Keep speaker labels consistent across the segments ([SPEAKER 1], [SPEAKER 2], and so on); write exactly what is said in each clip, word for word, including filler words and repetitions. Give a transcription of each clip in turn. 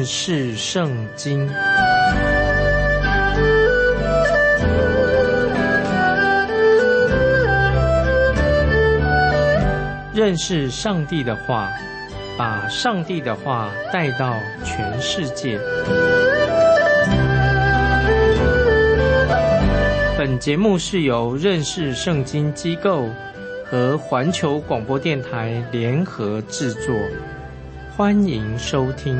[SPEAKER 1] 识圣经。认识上帝的话，把上帝的话带到全世界。本节目是由认识圣经机构和环球广播电台联合制作，欢迎收听。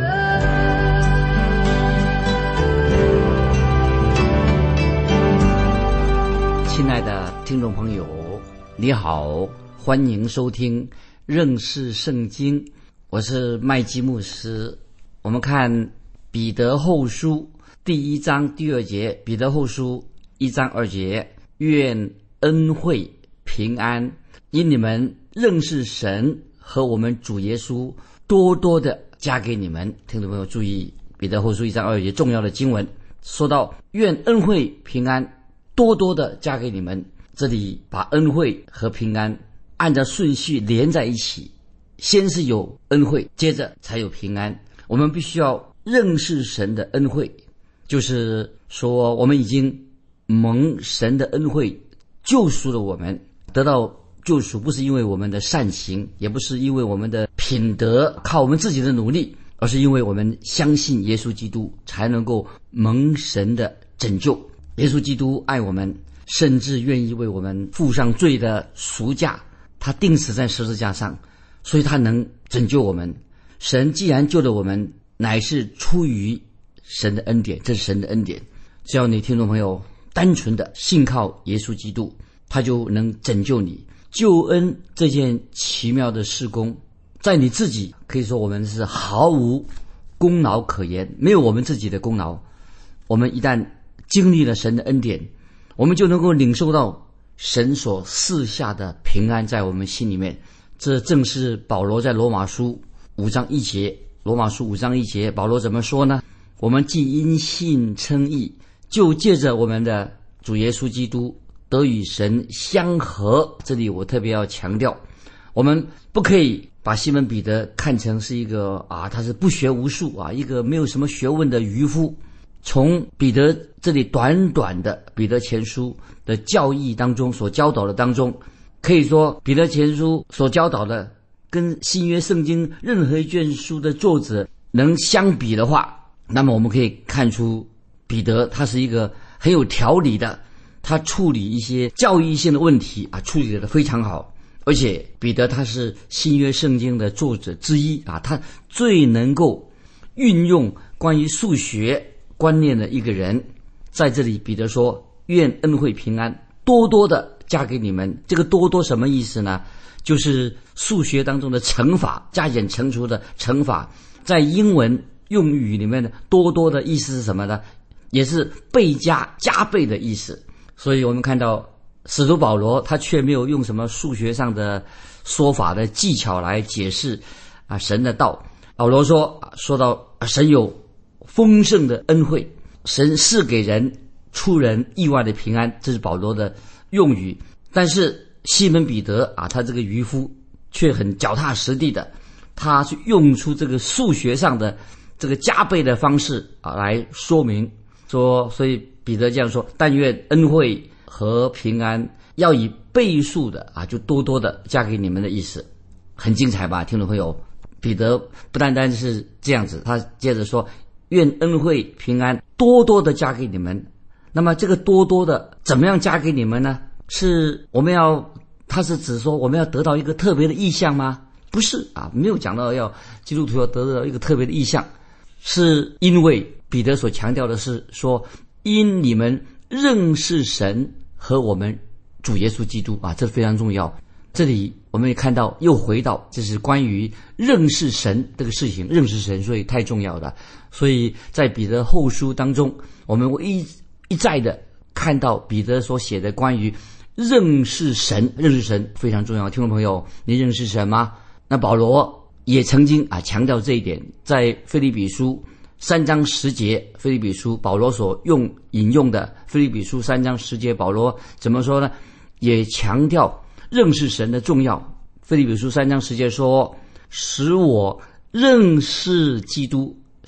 [SPEAKER 2] 亲爱的听众朋友，你好，欢迎收听认识圣经，我是麦基牧师。我们看彼得后书第一章第二节，彼得后书一章二节，愿恩惠平安因你们认识神和我们主耶稣多多的加给你们。听众朋友注意，彼得后书一章二节重要的经文说到愿恩惠平安多多的加给你们，这里把恩惠和平安按照顺序连在一起，先是有恩惠，接着才有平安。我们必须要认识神的恩惠，就是说我们已经蒙神的恩惠救赎了我们，得到救赎不是因为我们的善行，也不是因为我们的品德靠我们自己的努力，而是因为我们相信耶稣基督才能够蒙神的拯救。耶稣基督爱我们，甚至愿意为我们付上罪的赎价，他钉死在十字架上，所以他能拯救我们。神既然救了我们，乃是出于神的恩典，这是神的恩典。只要你听众朋友单纯的信靠耶稣基督，他就能拯救你。救恩这件奇妙的事工，在你自己可以说我们是毫无功劳可言，没有我们自己的功劳。我们一旦经历了神的恩典，我们就能够领受到神所赐下的平安在我们心里面。这正是保罗在罗马书五章一节，罗马书五章一节，保罗怎么说呢？我们既因信称义，就借着我们的主耶稣基督得与神相合。这里我特别要强调，我们不可以把西门彼得看成是一个啊，他是不学无术啊，一个没有什么学问的渔夫。从彼得这里短短的彼得前书的教义当中所教导的当中，可以说彼得前书所教导的跟新约圣经任何一卷书的作者能相比的话，那么我们可以看出彼得他是一个很有条理的，他处理一些教义性的问题啊，处理得非常好。而且彼得他是新约圣经的作者之一啊，他最能够运用关于数学观念的一个人。在这里彼得说愿恩惠平安多多的加给你们。这个多多什么意思呢？就是数学当中的乘法，加减乘除的乘法，在英文用语里面的多多的意思是什么呢？也是倍加加倍的意思。所以我们看到使徒保罗他却没有用什么数学上的说法的技巧来解释啊神的道。保罗说说到神有丰盛的恩惠，神是给人出人意外的平安，这是保罗的用语。但是西门彼得啊，他这个渔夫却很脚踏实地的，他去用出这个数学上的这个加倍的方式啊来说明说，所以彼得这样说，但愿恩惠和平安要以倍数的啊，就多多的加给你们的意思。很精彩吧，听众朋友？彼得不单单是这样子，他接着说愿恩惠平安多多的加给你们。那么这个多多的怎么样加给你们呢？是我们要，他是指说我们要得到一个特别的意象吗？不是啊，没有讲到要基督徒要得到一个特别的意象，是因为彼得所强调的是说，因你们认识神和我们主耶稣基督啊，这非常重要。这里我们也看到又回到这是关于认识神这个事情，认识神所以太重要的。所以在彼得后书当中，我们会一一再的看到彼得所写的关于认识神，认识神非常重要。听众朋友，你认识神吗？那保罗也曾经啊强调这一点，在腓立比书三章十节，腓立比书保罗所用引用的腓立比书三章十节，保罗怎么说呢？也强调认识神的重要。腓立比书三章十节说，使我认识基督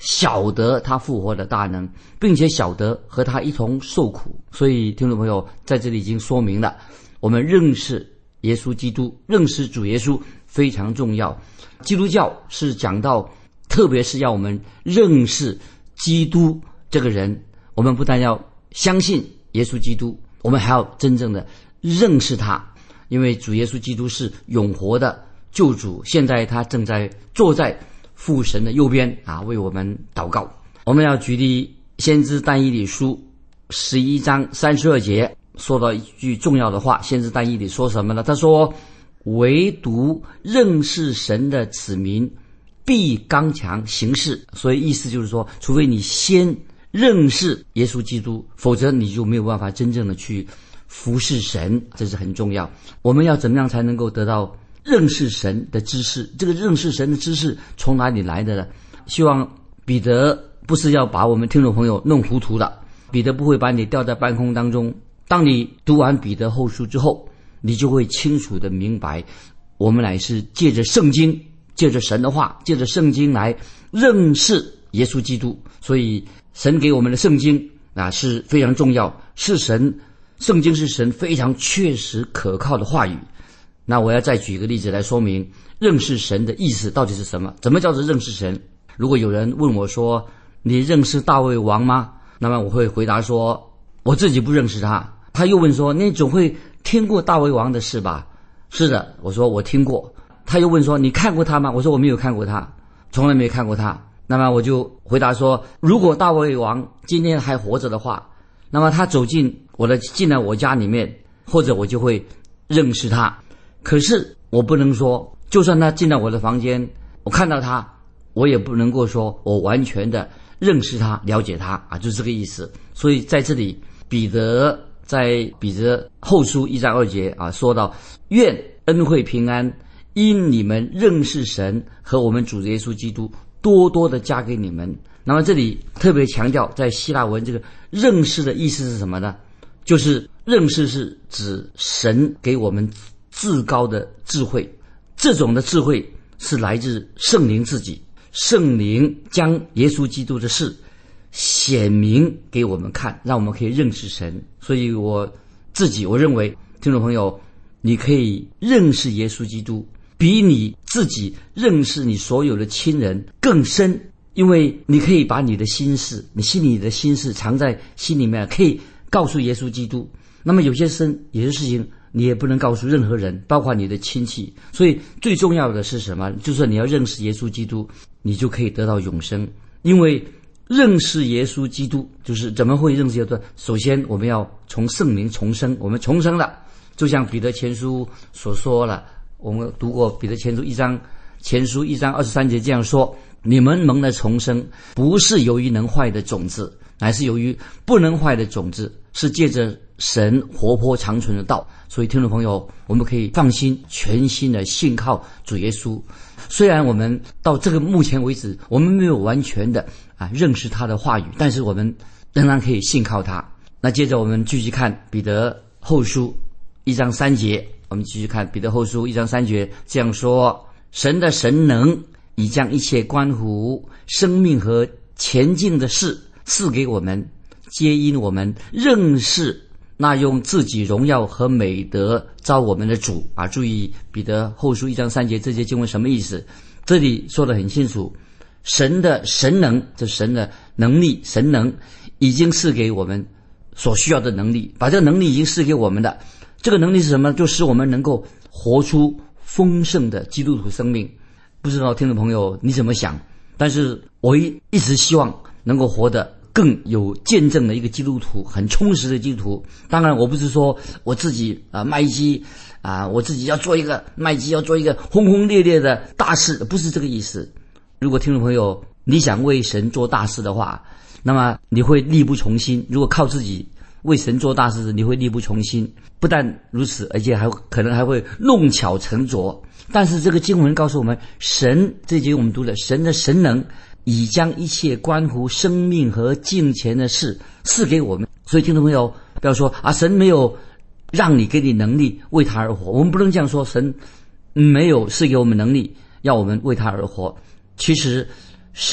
[SPEAKER 2] 晓得他复活的大能，并且晓得和他一同受苦。所以听众朋友在这里已经说明了，我们认识耶稣基督，认识主耶稣非常重要。基督教是讲到，特别是要我们认识基督这个人，我们不但要相信耶稣基督，我们还要真正的认识他，因为主耶稣基督是永活的救主，现在他正在坐在父神的右边啊，为我们祷告。我们要举例先知但以理书十一章三十二节，说到一句重要的话。先知但以理说什么呢？他说，唯独认识神的子民必刚强行事。所以意思就是说，除非你先认识耶稣基督，否则你就没有办法真正的去服侍神，这是很重要。我们要怎么样才能够得到认识神的知识？这个认识神的知识从哪里来的呢？希望彼得不是要把我们听众朋友弄糊涂的，彼得不会把你吊在半空当中。当你读完彼得后书之后，你就会清楚的明白，我们乃是借着圣经，借着神的话，借着圣经来认识耶稣基督。所以神给我们的圣经啊是非常重要，是神圣经是神非常确实可靠的话语。那我要再举一个例子来说明认识神的意思到底是什么。怎么叫做认识神？如果有人问我说，你认识大卫王吗？那么我会回答说，我自己不认识他。他又问说，你总会听过大卫王的事吧？是的，我说我听过。他又问说，你看过他吗？我说我没有看过他，从来没看过他。那么我就回答说，如果大卫王今天还活着的话，那么他走进我的进来我家里面，或者我就会认识他。可是我不能说，就算他进到我的房间，我看到他，我也不能够说我完全的认识他，了解他啊，就是这个意思。所以在这里，彼得在彼得后书一章二节啊，说到，愿恩惠平安因你们认识神和我们主耶稣基督多多的加给你们。那么这里特别强调，在希腊文这个认识的意思是什么呢？就是认识是指神给我们至高的智慧，这种的智慧是来自圣灵自己，圣灵将耶稣基督的事显明给我们看，让我们可以认识神。所以我自己我认为，听众朋友，你可以认识耶稣基督比你自己认识你所有的亲人更深，因为你可以把你的心事，你心里的心事藏在心里面，可以告诉耶稣基督。那么有些事有些事情你也不能告诉任何人，包括你的亲戚。所以最重要的是什么？就是你要认识耶稣基督，你就可以得到永生。因为认识耶稣基督，就是怎么会认识耶稣？首先我们要从圣灵重生，我们重生了，就像彼得前书所说了，我们读过彼得前书一章前书一章二十三节这样说，你们蒙了重生，不是由于能坏的种子，乃是由于不能坏的种子，是借着神活泼长存的道。所以听众朋友，我们可以放心全心的信靠主耶稣。虽然我们到这个目前为止，我们没有完全的啊认识他的话语，但是我们仍然可以信靠他。那接着我们继续看彼得后书一章三节，我们继续看彼得后书一章三节这样说，神的神能已将一切关乎生命和前进的事赐给我们，皆因我们认识那用自己荣耀和美德召我们的主啊！注意彼得后书一章三节这节经文什么意思？这里说得很清楚，神的神能，这神的能力，神能已经赐给我们所需要的能力，把这个能力已经赐给我们的。这个能力是什么？就使我们能够活出丰盛的基督徒生命。不知道听众朋友你怎么想？但是我一一直希望能够活得更有见证的一个基督徒，很充实的基督徒。当然我不是说我自己啊、呃、麦基啊、呃、我自己要做一个麦基要做一个轰轰烈烈的大事，不是这个意思。如果听众朋友你想为神做大事的话，那么你会力不从心。如果靠自己为神做大事，你会力不从心。不但如此，而且还可能还会弄巧成拙。但是这个经文告诉我们，神这节我们读了，神的神能已将一切关乎生命和敬虔的事赐给我们。所以听众朋友不要说啊，神没有让你给你能力为他而活，我们不能这样说，神没有赐给我们能力要我们为他而活。其实神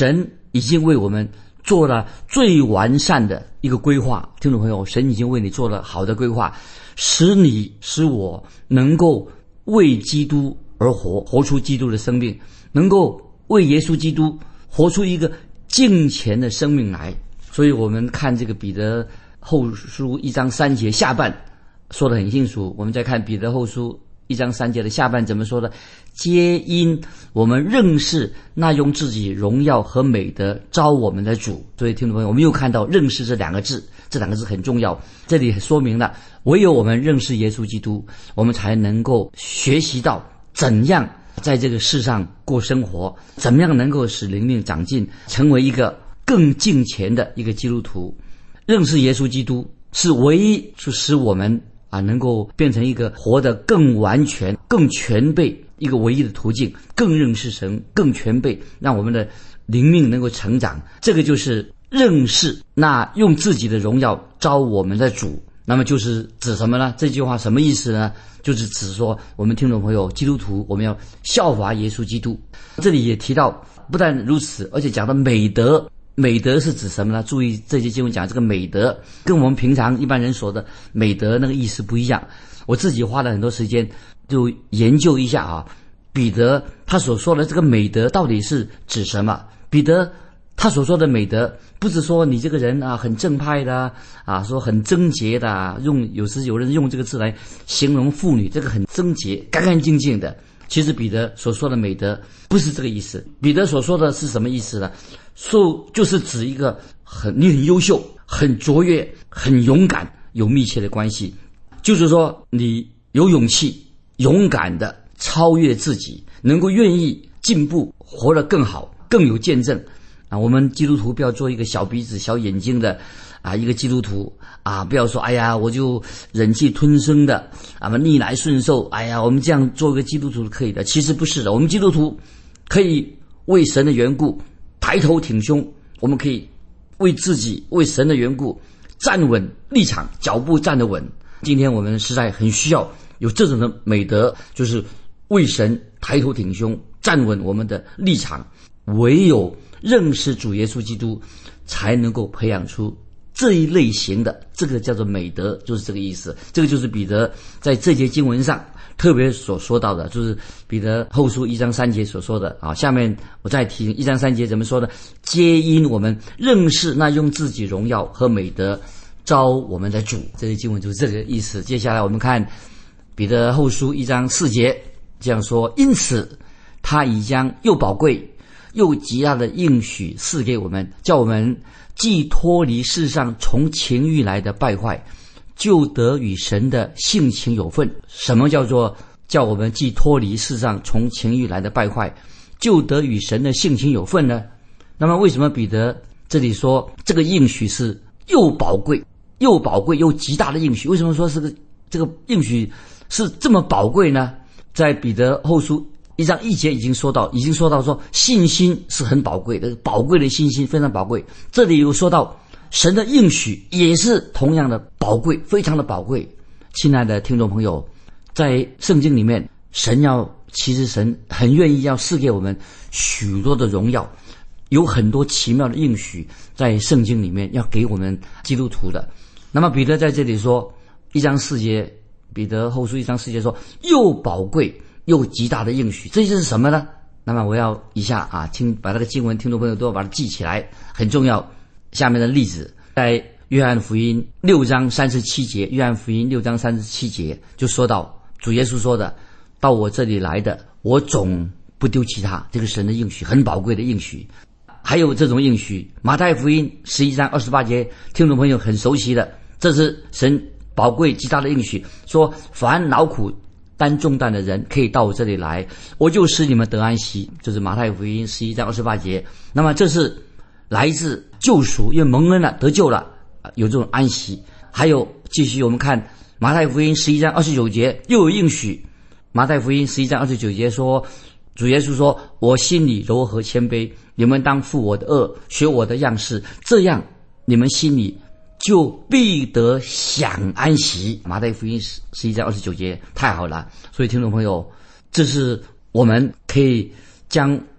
[SPEAKER 2] 已经为我们做了最完善的一个规划。听众朋友，神已经为你做了好的规划，使你使我能够为基督而活，活出基督的生命，能够为耶稣基督活出一个敬虔的生命来。所以我们看这个彼得后书一章三节下半说得很清楚。我们再看彼得后书一章三节的下半怎么说的？皆因我们认识那用自己荣耀和美德招我们的主。所以听众朋友，我们又看到认识这两个字，这两个字很重要。这里说明了，唯有我们认识耶稣基督，我们才能够学习到怎样在这个世上过生活，怎么样能够使灵命长进，成为一个更敬虔的一个基督徒。认识耶稣基督是唯一是使我们啊能够变成一个活得更完全、更全备一个唯一的途径，更认识神，更全备，让我们的灵命能够成长。这个就是认识那用自己的荣耀招我们的主。那么就是指什么呢？这句话什么意思呢？就是指说我们听众朋友基督徒，我们要效法耶稣基督。这里也提到，不但如此，而且讲到美德。美德是指什么呢？注意这些经文讲这个美德跟我们平常一般人说的美德那个意思不一样。我自己花了很多时间就研究一下啊，彼得他所说的这个美德到底是指什么？彼得他所说的美德不是说你这个人啊很正派的啊，说很贞洁的啊，用有时有人用这个字来形容妇女，这个很贞洁干干净净的。其实彼得所说的美德不是这个意思。彼得所说的是什么意思呢？说就是指一个很你很优秀、很卓越、很勇敢，有密切的关系。就是说你有勇气、勇敢的超越自己，能够愿意进步，活得更好，更有见证啊！我们基督徒不要做一个小鼻子、小眼睛的啊，一个基督徒啊，不要说哎呀，我就忍气吞声的啊，逆来顺受。哎呀，我们这样做一个基督徒是可以的。其实不是的，我们基督徒可以为神的缘故抬头挺胸，我们可以为自己、为神的缘故站稳立场，脚步站得稳。今天我们实在很需要有这种的美德，就是为神抬头挺胸，站稳我们的立场。唯有认识主耶稣基督，才能够培养出这一类型的，这个叫做美德，就是这个意思。这个就是彼得在这节经文上特别所说到的，就是彼得后书一章三节所说的啊。下面我再提一章三节怎么说呢？皆因我们认识那用自己荣耀和美德招我们的主。这些经文就是这个意思。接下来我们看彼得后书一章四节这样说：因此他已将又宝贵又极大的应许赐给我们，叫我们既脱离世上从情欲来的败坏，就得与神的性情有份。什么叫做叫我们既脱离世上从情欲来的败坏，就得与神的性情有份呢？那么为什么彼得这里说这个应许是又宝贵又宝贵又极大的应许？为什么说是个这个应许是这么宝贵呢？在彼得后书一章一节已经说到，已经说到说信心是很宝贵的，宝贵的信心非常宝贵。这里有说到神的应许也是同样的宝贵，非常的宝贵。亲爱的听众朋友，在圣经里面，神要其实神很愿意要赐给我们许多的荣耀，有很多奇妙的应许在圣经里面要给我们基督徒的。那么彼得在这里说一章四节，彼得后书一章四节说又宝贵又极大的应许，这是什么呢？那么我要以下啊，听把这个经文听众朋友都要把它记起来，很重要。下面的例子在约翰福音六章三十七节，约翰福音六章三十七节就说到主耶稣说的，到我这里来的，我总不丢弃他。这个神的应许很宝贵的应许。还有这种应许，马太福音十一章二十八节，听众朋友很熟悉的，这是神宝贵极大的应许，说凡劳苦担重担的人可以到我这里来，我就使你们得安息。就是马太福音十一章二十八节。那么这是来自救赎，因为蒙恩了，得救了，有这种安息。还有继续我们看马太福音十一章二十九节，又有应许。马太福音十一章二十九节说，主耶稣说，我心里柔和谦卑，你们当负我的恶，学我的样式，这样你们心里就必得享安息。马太福音十一章二十九节，太好了。所以听众朋友，这是我们可以将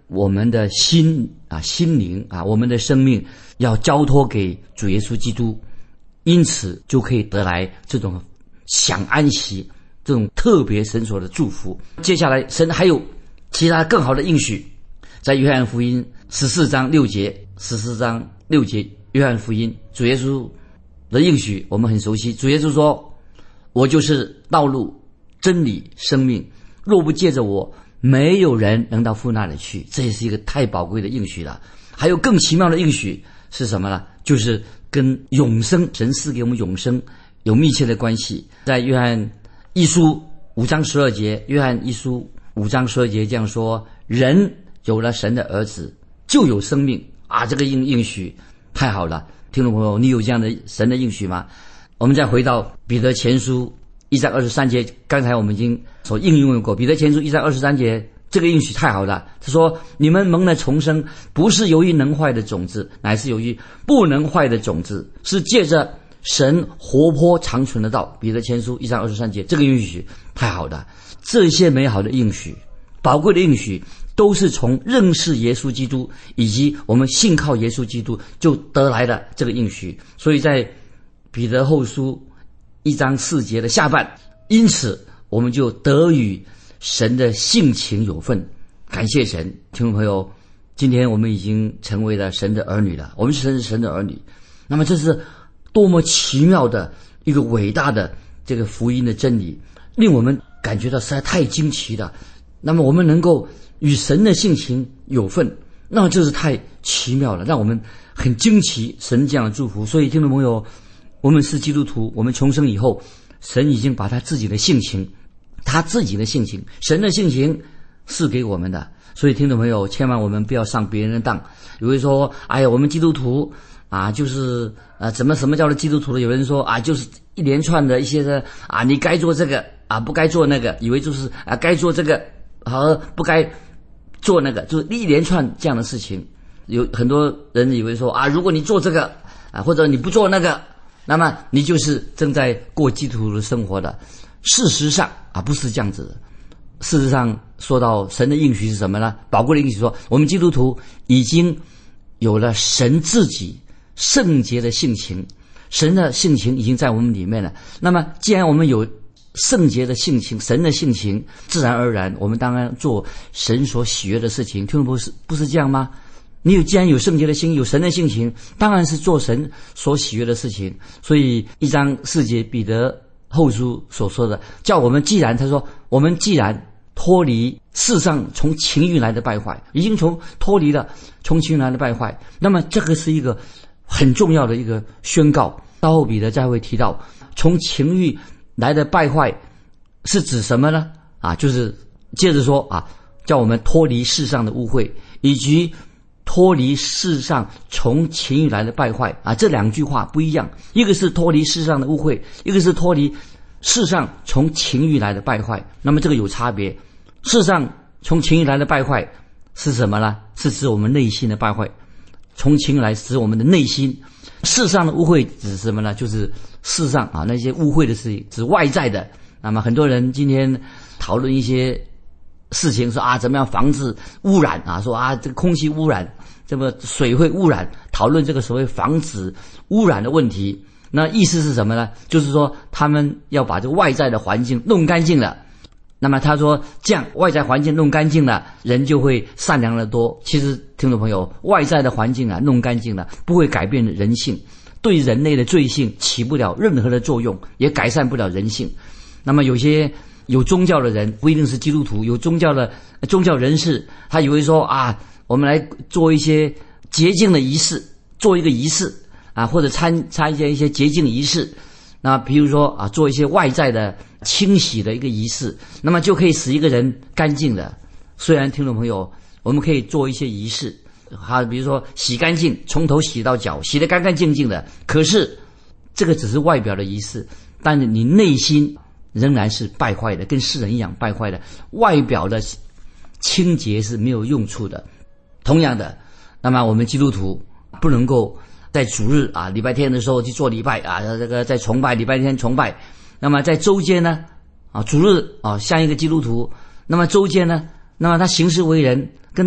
[SPEAKER 2] 我们的心啊、心灵啊、我们的生命要交托给主耶稣基督，因此就可以得来这种享安息，这种特别神所的祝福。接下来神还有其他更好的应许，在约翰福音十四章六节，十四章六节，约翰福音主耶稣的应许我们很熟悉。主耶稣说，我就是道路真理生命，若不借着我，没有人能到父那里去。这也是一个太宝贵的应许了。还有更奇妙的应许是什么呢？就是跟永生，神赐给我们永生有密切的关系。在约翰一书五章十二节，约翰一书五章十二节这样说，人有了神的儿子就有生命啊！这个应应许太好了。听众朋友，你有这样的神的应许吗？我们再回到彼得前书一章二十三节，刚才我们已经所应用过。彼得前书一章二十三节，这个应许太好了。他说，你们蒙了重生，不是由于能坏的种子，乃是由于不能坏的种子，是借着神活泼长存的道。彼得前书一章二十三节，这个应许太好了。这些美好的应许，宝贵的应许，都是从认识耶稣基督以及我们信靠耶稣基督就得来的这个应许。所以在彼得后书一章四节的下半，因此我们就得与神的性情有份。感谢神。听众朋友，今天我们已经成为了神的儿女了，我们是神神的儿女。那么这是多么奇妙的一个伟大的这个福音的真理，令我们感觉到实在太惊奇了。那么我们能够与神的性情有份，那么这是太奇妙了，让我们很惊奇神这样的祝福。所以听众朋友，我们是基督徒，我们重生以后，神已经把他自己的性情，他自己的性情，神的性情是给我们的。所以听众朋友，千万我们不要上别人的当。有人说，哎呀，我们基督徒啊，就是呃，怎么什么叫做基督徒的？有人说啊，就是一连串的一些的啊，你该做这个啊，不该做那个，以为就是啊，该做这个和不该做那个，就是一连串这样的事情。有很多人以为说啊，如果你做这个啊，或者你不做那个，那么你就是正在过基督徒的生活的。事实上啊，不是这样子的。事实上，说到神的应许是什么呢？宝贵的应许说，我们基督徒已经有了神自己圣洁的性情，神的性情已经在我们里面了。那么既然我们有圣洁的性情，神的性情，自然而然我们当然做神所喜悦的事情。听众不是不是这样吗？你有既然有圣洁的心，有神的性情，当然是做神所喜悦的事情。所以一章四节彼得后书所说的，叫我们既然他说我们既然脱离世上从情欲来的败坏，已经从脱离了从情欲来的败坏，那么这个是一个很重要的一个宣告。稍后彼得再会提到，从情欲来的败坏是指什么呢？啊，就是接着说啊，叫我们脱离世上的污秽，以及脱离世上从情欲来的败坏啊，这两句话不一样，一个是脱离世上的污秽，一个是脱离世上从情欲来的败坏。那么这个有差别。世上从情欲来的败坏是什么呢？是指我们内心的败坏，从情欲来指我们的内心。世上的污秽指什么呢？就是世上啊那些污秽的事情，指外在的。那么很多人今天讨论一些事情，说啊怎么样防治污染啊，说啊这个空气污染，这个水会污染，讨论这个所谓防止污染的问题。那意思是什么呢？就是说他们要把这个外在的环境弄干净了。那么他说这样外在环境弄干净了，人就会善良得多。其实听众朋友，外在的环境啊弄干净了，不会改变人性，对人类的罪性起不了任何的作用，也改善不了人性。那么有些有宗教的人，不一定是基督徒，有宗教的宗教人士，他以为说啊，我们来做一些洁净的仪式，做一个仪式啊，或者参参加一些洁净仪式。那比如说啊，做一些外在的清洗的一个仪式，那么就可以使一个人干净的。虽然听众朋友，我们可以做一些仪式，哈，比如说洗干净，从头洗到脚，洗得干干净净的。可是这个只是外表的仪式，但是你内心仍然是败坏的，跟世人一样败坏的。外表的清洁是没有用处的。同样的，那么我们基督徒不能够在主日啊，礼拜天的时候去做礼拜啊，这个在崇拜，礼拜天崇拜。那么在周间呢，啊，主日啊像一个基督徒，那么周间呢，那么他行事为人跟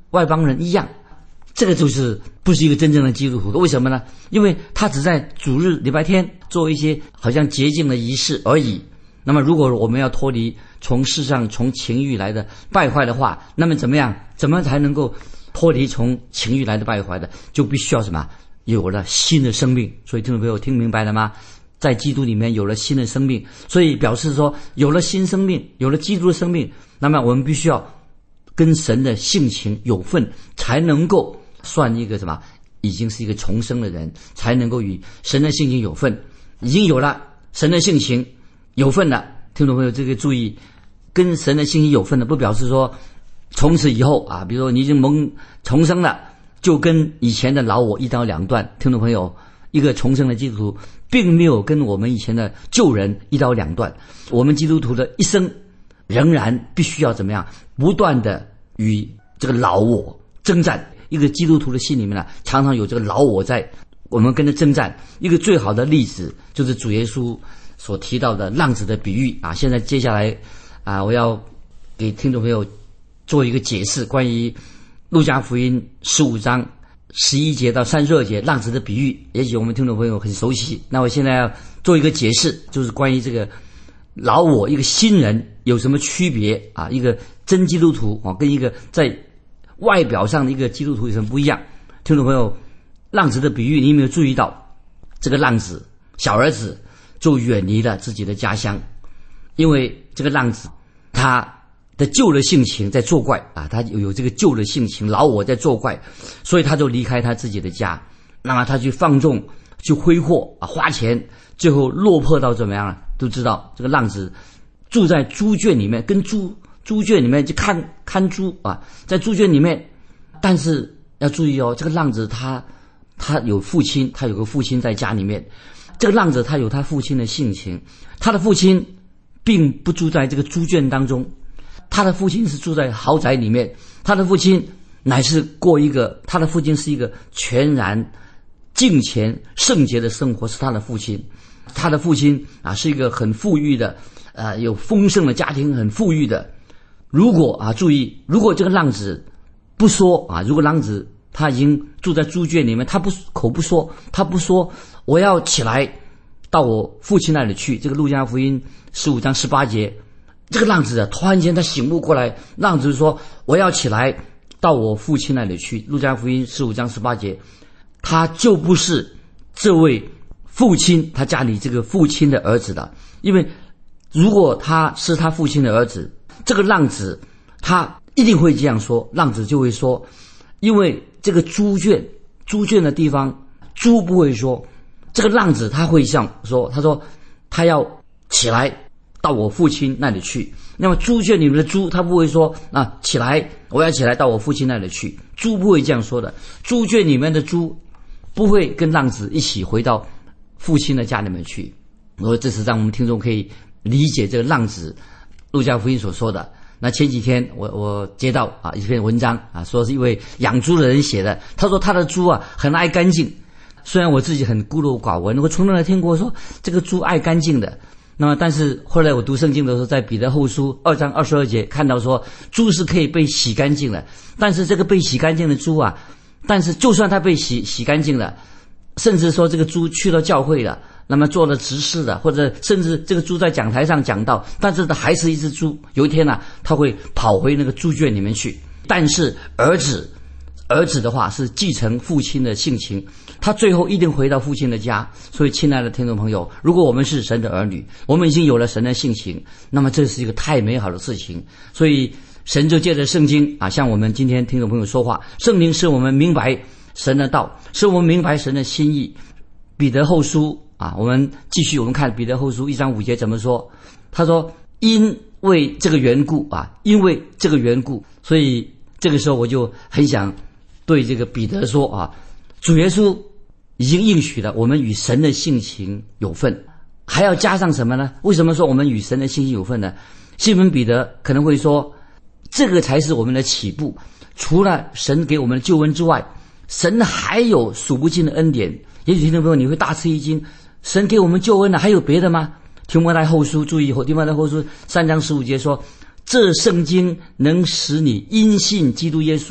[SPEAKER 2] 外邦人一样。这个就是不是一个真正的基督徒。为什么呢？因为他只在主日礼拜天做一些好像洁净的仪式而已。那么如果我们要脱离从世上从情欲来的败坏的话，那么怎么样？怎么才能够脱离从情欲来的败坏的？就必须要什么？有了新的生命。所以听众朋友听明白了吗？在基督里面有了新的生命，所以表示说有了新生命，有了基督的生命，那么我们必须要跟神的性情有份，才能够算一个什么？已经是一个重生的人，才能够与神的性情有份。已经有了神的性情有份了，听众朋友这个注意，跟神的性情有份的，不表示说从此以后啊，比如说你已经蒙重生了，就跟以前的老我一刀两断。听众朋友，一个重生的基督徒并没有跟我们以前的旧人一刀两断。我们基督徒的一生仍然必须要怎么样？不断的与这个老我征战。一个基督徒的心里面呢，常常有这个老我在，我们跟着征战。一个最好的例子就是主耶稣所提到的浪子的比喻啊。现在接下来啊，我要给听众朋友做一个解释，关于路加福音十五章十一节到三十二节浪子的比喻，也许我们听众朋友很熟悉。那我现在要做一个解释，就是关于这个老我一个新人有什么区别啊？一个真基督徒啊，跟一个在外表上的一个基督徒有什么不一样？听众朋友，浪子的比喻，你有没有注意到？这个浪子小儿子就远离了自己的家乡，因为这个浪子他的旧的性情在作怪啊，他有有这个旧的性情，老我在作怪，所以他就离开他自己的家，那么他去放纵，去挥霍啊，花钱，最后落魄到怎么样了？都知道这个浪子住在猪圈里面，跟猪。猪圈里面去看看猪啊，在猪圈里面，但是要注意哦，这个浪子他他有父亲，他有个父亲在家里面。这个浪子他有他父亲的性情，他的父亲并不住在这个猪圈当中，他的父亲是住在豪宅里面，他的父亲乃是过一个，他的父亲是一个全然敬虔圣洁的生活，是他的父亲。他的父亲啊是一个很富裕的，呃，有丰盛的家庭，很富裕的。如果啊，注意，如果这个浪子不说啊，如果浪子他已经住在猪圈里面，他不口不说，他不说我要起来到我父亲那里去。这个路加福音十五章十八节，这个浪子啊，突然间他醒悟过来，浪子说我要起来到我父亲那里去。路加福音十五章十八节，他就不是这位父亲他家里这个父亲的儿子的，因为如果他是他父亲的儿子，这个浪子他一定会这样说，浪子就会说，因为这个猪圈猪圈的地方，猪不会说，这个浪子他会这样说，他说他要起来到我父亲那里去。那么猪圈里面的猪他不会说啊，起来我要起来到我父亲那里去，猪不会这样说的。猪圈里面的猪不会跟浪子一起回到父亲的家里面去。我说这是让我们听众可以理解这个浪子路加福音所说的。那前几天我我接到啊一篇文章啊，说是一位养猪的人写的。他说他的猪啊很爱干净，虽然我自己很孤陋寡闻，我从来没听过说这个猪爱干净的。那么但是后来我读圣经的时候，在彼得后书二章二十二节看到说猪是可以被洗干净的，但是这个被洗干净的猪啊，但是就算它被洗洗干净了，甚至说这个猪去了教会了，那么做了执事的，或者甚至这个猪在讲台上讲道，但是它还是一只猪。有一天呢、啊，它会跑回那个猪圈里面去。但是儿子，儿子的话是继承父亲的性情，他最后一定回到父亲的家。所以，亲爱的听众朋友，如果我们是神的儿女，我们已经有了神的性情，那么这是一个太美好的事情。所以，神就借着圣经啊，向我们今天听众朋友说话。圣灵使我们明白神的道，使我们明白神的心意。彼得后书啊，我们继续我们看彼得后书一章五节怎么说？他说：“因为这个缘故啊，因为这个缘故，所以这个时候我就很想对这个彼得说啊，主耶稣已经应许了，我们与神的性情有份，还要加上什么呢？为什么说我们与神的性情有份呢？西门彼得可能会说，这个才是我们的起步。除了神给我们的救恩之外，神还有数不尽的恩典。也许听众朋友你会大吃一惊。”神给我们救恩了，还有别的吗？提摩太后书，注意，提摩太后书三章十五节说：“这圣经能使你因信基督耶稣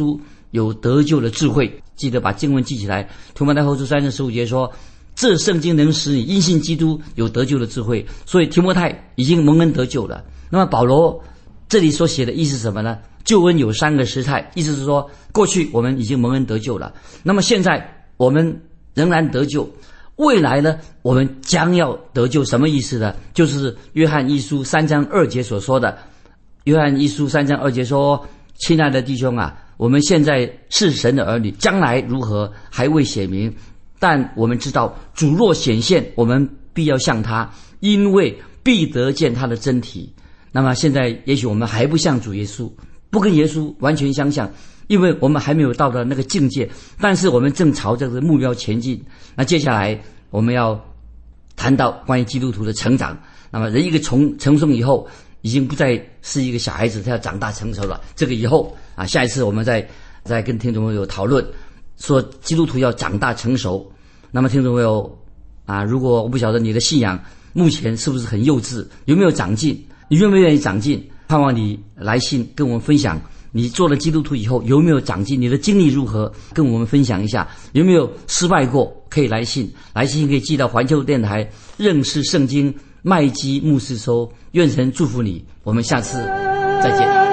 [SPEAKER 2] 有得救的智慧。记得把经文记起来，提摩太后书三章十五节说，这圣经能使你因信基督有得救的智慧。所以提摩太已经蒙恩得救了。那么保罗这里所写的意思是什么呢？救恩有三个时态，意思是说，过去我们已经蒙恩得救了，那么现在我们仍然得救，未来呢，我们将要得救。什么意思呢？就是约翰一书三章二节所说的。约翰一书三章二节说，亲爱的弟兄啊，我们现在是神的儿女，将来如何还未显明，但我们知道主若显现，我们必要向他，因为必得见他的真体。那么现在也许我们还不像主耶稣，不跟耶稣完全相像，因为我们还没有到达那个境界，但是我们正朝着这个目标前进。那接下来我们要谈到关于基督徒的成长。那么人一个从成熟以后，已经不再是一个小孩子，他要长大成熟了。这个以后啊，下一次我们再再跟听众朋友讨论，说基督徒要长大成熟。那么听众朋友啊，如果我不晓得你的信仰目前是不是很幼稚，有没有长进，你愿不愿意长进？盼望你来信跟我们分享，你做了基督徒以后有没有长进，你的经历如何，跟我们分享一下。有没有失败过，可以来信，来信可以寄到环球电台认识圣经麦基牧师收。愿神祝福你，我们下次再见。